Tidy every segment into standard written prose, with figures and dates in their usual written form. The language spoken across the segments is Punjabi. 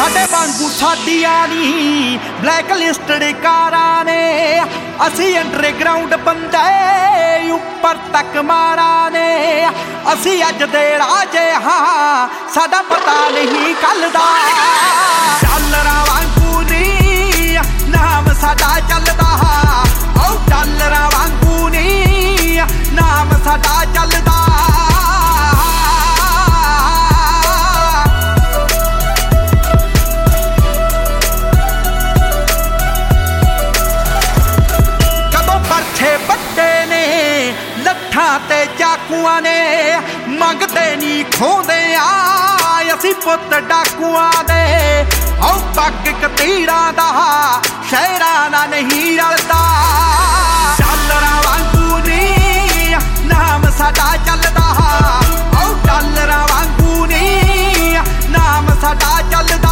ਸਾਡੇ ਵਾਂਗੂ ਸਾਡੀਆਂ ਨੀ ਬਲੈਕ ਲਿਸਟਡ ਕਾਰਾਂ ਨੇ ਅਸੀਂ ਅੰਡਰਗਰਾਉਂਡ ਬੰਦੇ ਉੱਪਰ ਤੱਕ ਮਾਰਾਂ ਨੇ ਅਸੀਂ ਅੱਜ ਦੇ ਰਾਜੇ ਹਾਂ ਸਾਡਾ ਪਤਾ ਨਹੀਂ ਕੱਲ ਦਾ ਡਾਲਰਾਂ ਵਾਂਗੂ ਨੀ ਨਾਮ ਸਾਡਾ ਚੱਲਦਾ ਓ ਡਾਲਰਾਂ ਵਾਂਗੂ ਨੀ ਨਾਮ ਸਾਡਾ ਚੱਲਦਾ ਤੇ ਚਾਕੂਆਂ ਨੇ ਮੰਗਦੇ ਨੀ ਖੋਂਦੇ ਆ ਅਸੀਂ ਪੁੱਤ ਡਾਕੂਆਂ ਦੇ ਓ ਪੱਗ ਕਤੀਰਾਂ ਦਾ ਸ਼ਹਿਰਾਂ ਨਾਲ ਨਹੀਂ ਰਲਦਾ ਡਾਲਰਾਂ ਵਾਂਗੂ ਨੀ ਨਾਮ ਸਾਡਾ ਚੱਲਦਾ ਓ ਡਾਲਰਾਂ ਵਾਂਗੂ ਨੀ ਨਾਮ ਸਾਡਾ ਚੱਲਦਾ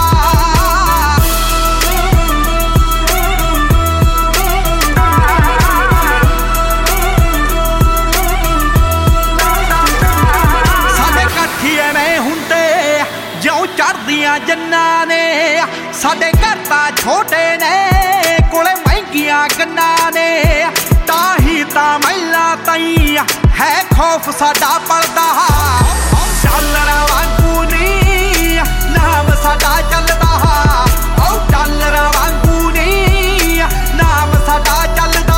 ਚੜ੍ਹਦੀਆਂ ਜੰਨਾਂ ਨੇ ਸਾਡੇ ਘਰ ਤਾਂ ਛੋਟੇ ਨੇ ਕੋਲੇ ਮਹਿੰਗੀਆਂ ਗੰਨਾਂ ਨੇ ਤਾਂ ਹੀ ਤਾਂ ਮਹਿਲਾਂ ਤਾਈਂ ਹੈ ਖੌਫ ਸਾਡਾ ਪਲਦਾ ਡਾਲਰਾਂ ਵਾਂਗੂ ਨੀ ਨਾਮ ਸਾਡਾ ਚੱਲਦਾ ਓ ਡਾਲਰਾਂ ਵਾਂਗੂ ਨੀ ਨਾਮ ਸਾਡਾ ਚੱਲਦਾ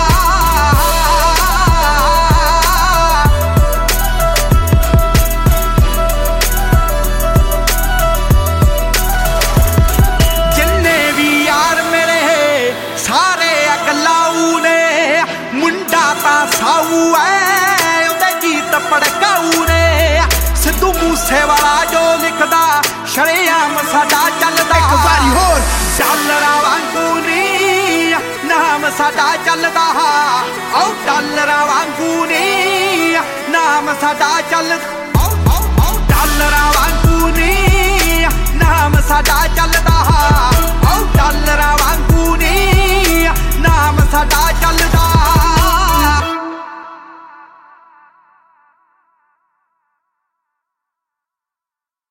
ਸਾਊ ਐ ਉਹਦੇ ਗੀਤ ਪੜਕਾਊ ਨੇ ਸਿੱਧੂ ਮੂਸੇ ਵਾਲਾ ਜੋ ਲਿਖਦਾ ਸ਼ਰੇਆਮ ਸਾਡਾ ਚੱਲਦਾ ਇੱਕ ਵਾਰੀ ਹੋਰ ਡਾਲਰਾਂ ਵਾਂਗੂ ਨੀ ਨਾਮ ਸਾਡਾ ਚੱਲਦਾ ਓ ਡਾਲਰਾਂ ਵਾਂਗੂ ਨੀ ਨਾਮ ਸਾਡਾ ਚੱਲਦਾ ਓ ਡਾਲਰਾਂ ਵਾਂਗੂ ਨੀ ਨਾਮ ਸਾਡਾ ਚੱਲਦਾ ਓ ਡਾਲਰਾਂ ਵਾਂਗੂ